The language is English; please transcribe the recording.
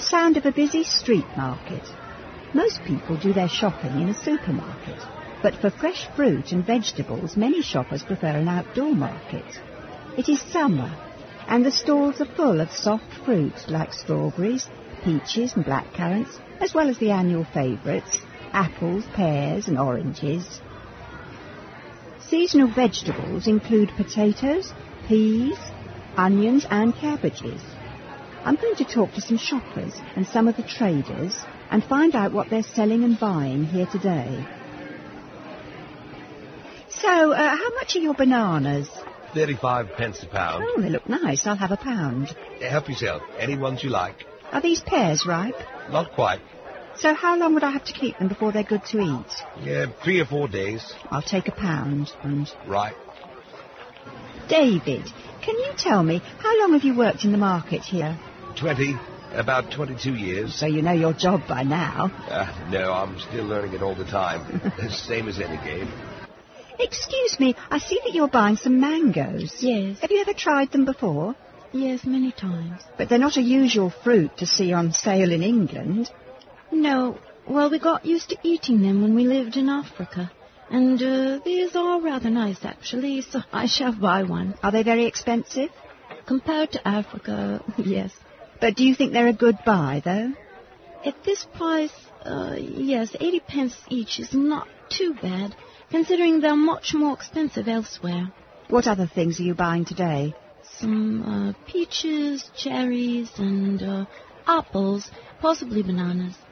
sound of a busy street market. Most people do their shopping in a supermarket, but for fresh fruit and vegetables, many shoppers prefer an outdoor market. It is summer, and the stalls are full of soft fruit like strawberries, peaches and blackcurrants, as well as the annual favourites, apples, pears and oranges. Seasonal vegetables include potatoes, peas, onions and cabbages. I'm going to talk to some shoppers and some of the traders and find out what they're selling and buying here today. So, how much are your bananas? 35 pence a pound. Oh, they look nice. I'll have a pound. Help yourself. Any ones you like. Are these pears ripe? Not quite. So how long would I have to keep them before they're good to eat? Yeah, 3 or 4 days. I'll take a pound. Right. David, can you tell me, how long have you worked in the market here? 20. About 22 years. So you know your job by now. No, I'm still learning it all the time. Same as any game. Excuse me, I see that you're buying some mangoes. Yes. Have you ever tried them before? Yes, many times. But they're not a usual fruit to see on sale in England. No. Well, we got used to eating them when we lived in Africa. And these are rather nice, actually, so I shall buy one. Are they very expensive? Compared to Africa, yes. But do you think they're a good buy, though? At this price, yes, 80 pence each is not too bad, considering they're much more expensive elsewhere. What other things are you buying today? Some peaches, cherries, and apples, possibly bananas.